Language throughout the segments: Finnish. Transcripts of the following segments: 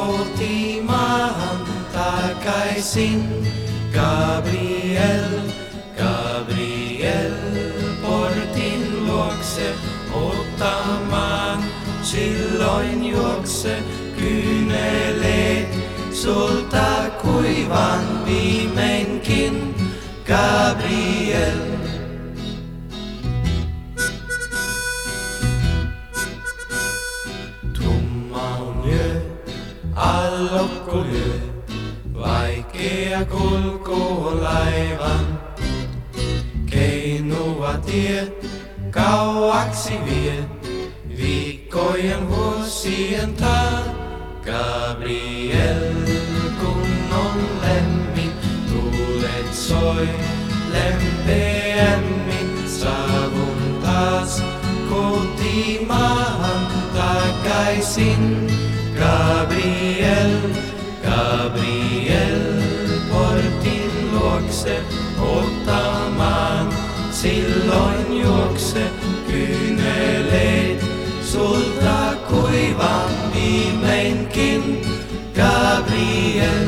kotimaahan takaisin. Gabriel, Gabriel, portin luokse ottamaan. Silloin juokse kyyneleet sulta kuivan viimeinkin. Gabriel. Tumma on yö, allokko lyö, vaikea kulkua laivan. Keinua tie kauaksi vie, viikkojen vuosien taa. Gabriel, kun on lämmin, tuulet soi lempeämmin. Saavun taas kotimaahan takaisin. Gabriel, Gabriel, portin luokse ottamaan. Silloin juokse kyyneleet sulta kuivan viimeinkin. Gabriel.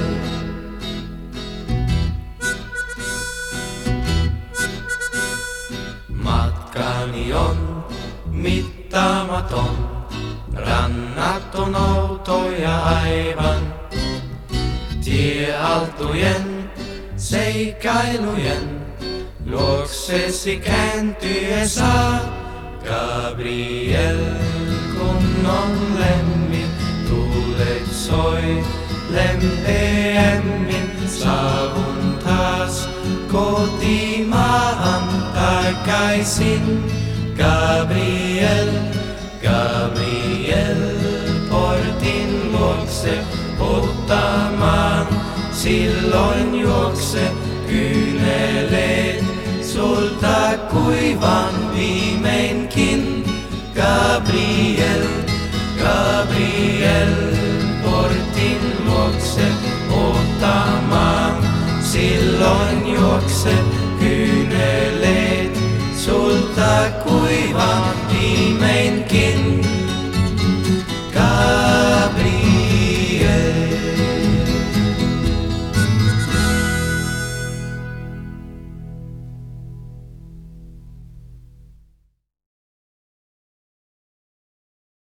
Matkani on mittaamaton, rannat on outoja aivan. Tiealtujen, seikailujen, luoksesi kääntyä saa. Gabriel, kun on lämmin, tuulet soi lempeämmin. Saavun taas kotimaahan takaisin. Gabriel, Gabriel, portin luokse ottamaan. Silloin